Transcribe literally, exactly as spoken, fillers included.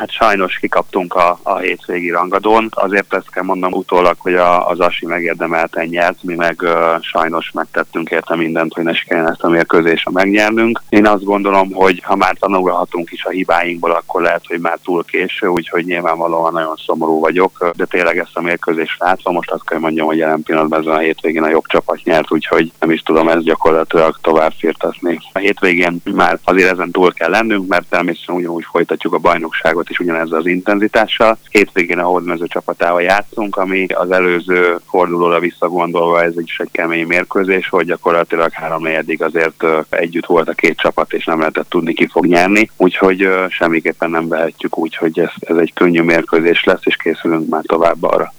Hát sajnos kikaptunk a, a hétvégi rangadón. Azért ezt kell mondanom utólag, hogy a, az Asi megérdemelten nyert, mi meg uh, sajnos megtettünk érte mindent, hogy ne sikerüljön ezt a mérkőzést megnyernünk. Én azt gondolom, hogy ha már tanulhatunk is a hibáinkból, akkor lehet, hogy már túl késő, úgyhogy nyilvánvalóan nagyon szomorú vagyok, de tényleg ezt a mérkőzést látva, most azt kell mondjam, hogy jelen pillanatban ezen a hétvégén a jobb csapat nyert, úgyhogy nem is tudom ezt gyakorlatilag tovább firtatni. A hétvégén már azért ezen túl kell lennünk, mert természetesen ugyanúgy folytatjuk a bajnokságot is ugyanezzel az intenzitással. Hétvégén a Hódmező csapatával játszunk, ami az előző fordulóra visszagondolva ez is egy kemény mérkőzés, hogy gyakorlatilag három negyedig azért együtt volt a két csapat, és nem lehetett tudni, ki fog nyerni. Úgyhogy semmiképpen nem vehetjük úgy, hogy ez, ez egy könnyű mérkőzés lesz, és készülünk már tovább arra.